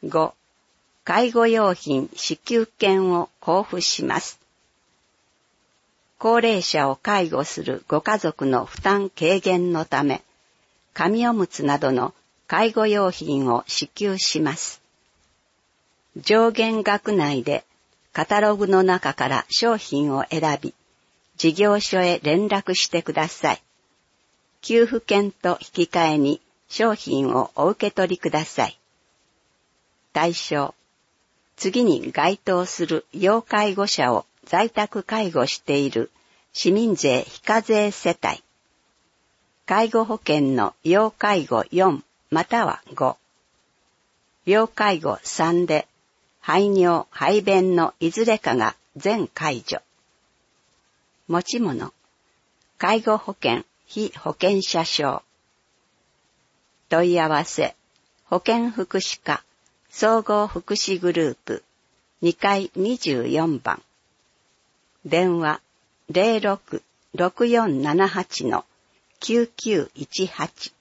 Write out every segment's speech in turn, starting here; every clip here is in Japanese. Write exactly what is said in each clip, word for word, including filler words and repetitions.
ご、介護用品支給券を交付します。高齢者を介護するご家族の負担軽減のため、紙おむつなどの介護用品を支給します。上限額内でカタログの中から商品を選び、事業所へ連絡してください。給付券と引き換えに商品をお受け取りください。対象、次に該当する要介護者を在宅介護している市民税非課税世帯。介護保険の要介護よんまたはご。要介護さんで排尿・排便のいずれかが全解除。持ち物、介護保険非保険者証。問い合わせ、保健福祉課総合福祉グループにかいにじゅうよんばん。電話 ゼロろく ろくよんななはち きゅうきゅういちはち。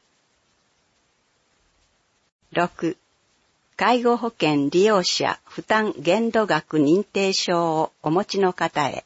ろく、介護保険利用者負担限度額認定証をお持ちの方へ。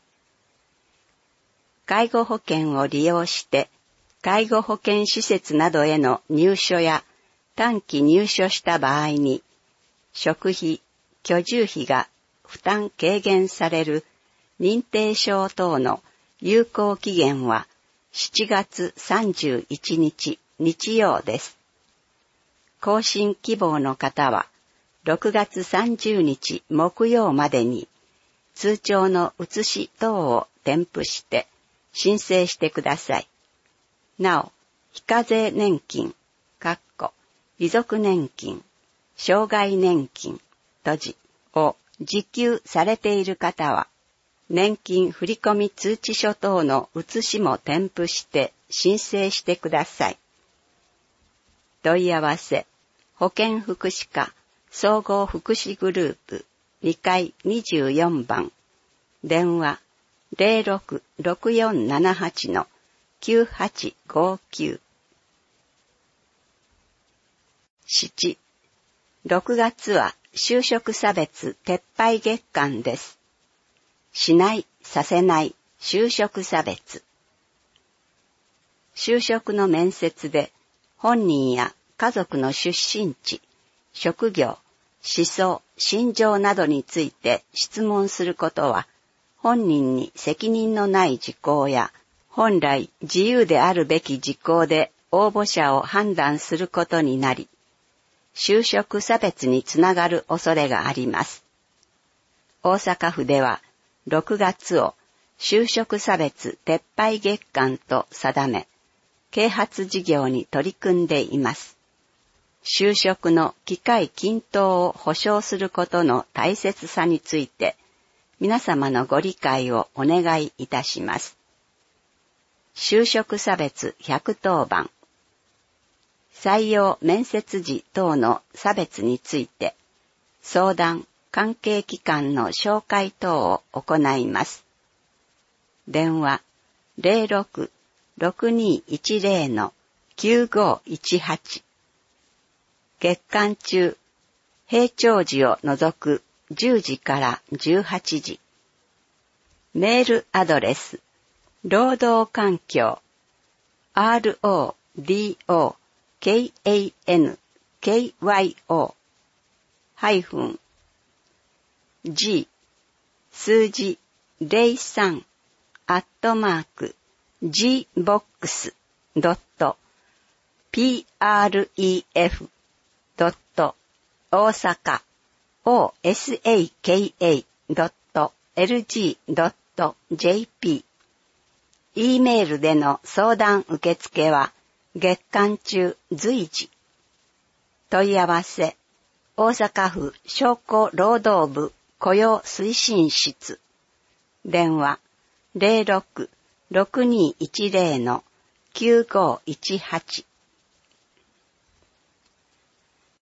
介護保険を利用して介護保険施設などへの入所や短期入所した場合に食費、居住費が負担軽減される認定証等の有効期限はしちがつさんじゅういちにち日曜です。更新希望の方はろくがつさんじゅうにち木曜までに通帳の写し等を添付して申請してください。なお、非課税年金、かっこ遺族年金、障害年金、閉じを受給されている方は、年金振込通知書等の写しも添付して申請してください。問い合わせ、保健福祉課総合福祉グループにかいにじゅうよんばん。電話 ゼロろく ろくよんななはち きゅうはちごきゅう。なな、ろくがつは就職差別撤廃月間です。しない、させない就職差別。就職の面接で本人や家族の出身地、職業、思想、信条などについて質問することは、本人に責任のない事項や、本来自由であるべき事項で応募者を判断することになり、就職差別につながる恐れがあります。大阪府ではろくがつを就職差別撤廃月間と定め、啓発事業に取り組んでいます。就職の機会均等を保障することの大切さについて、皆様のご理解をお願いいたします。就職差別ひゃくとおばん。採用面接時等の差別について、相談、関係機関の紹介等を行います。電話 ゼロろく ろくにいちゼロ きゅうごいちはち。月間中、閉庁時を除くじゅうじからじゅうはちじ。メールアドレス、労働環境、アールオーディーオーケーエーエヌケーワイオー ハイフン、G、数字ゼロさん、アットマーク、G ボックス、ドット、ピーアールイーエフ、ドット、大阪、オーエスエーケーエー、ドット、エルジー、ドット、ジェーピー。E メールでの相談受付は月間中随時。問い合わせ、大阪府商工労働部雇用推進室。電話ゼロろく ろくにいちゼロ きゅうごいちはち。